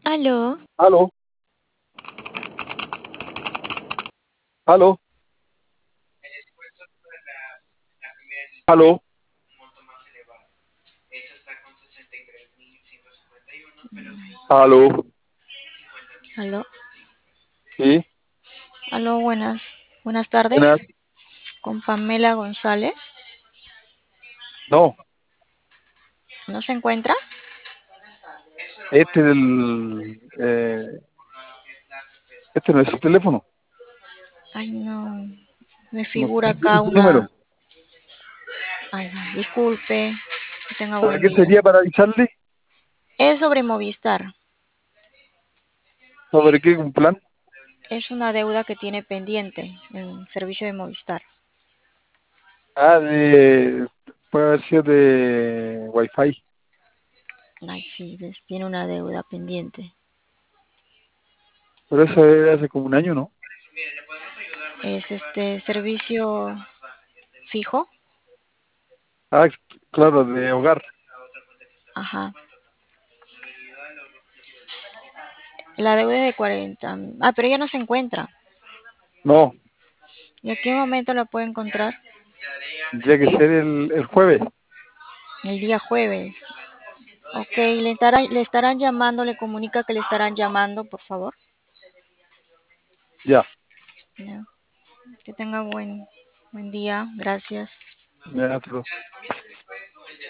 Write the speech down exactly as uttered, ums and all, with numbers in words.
Aló, Aló, aló, aló, aló, aló, sí, aló, buenas, buenas tardes, buenas. con Pamela González. No, ¿No se encuentra? este es el, eh, este no es su teléfono. Ay, no, me No, figura ¿qué acá tiene su número? una... Ay, disculpe, que tenga ¿Para buen qué día. sería para avisarle? Es sobre Movistar. ¿Sobre qué un plan? Es una deuda que tiene pendiente en servicio de Movistar. Ah, de, puede haber sido de Wi-Fi. Ay, sí, ves, tiene una deuda pendiente. Pero eso es hace como un año, ¿no? Es este servicio fijo. Ah, claro, de hogar. Ajá. La deuda es de cuarenta. Ah, pero ella no se encuentra. No, ¿Y a qué momento la puede encontrar? tendría que ser el, el jueves. El día jueves. Ok, le estarán, le estarán llamando, le comunica que le estarán llamando, por favor. Ya, Ya. Que tenga buen, buen día. Gracias. ya, pero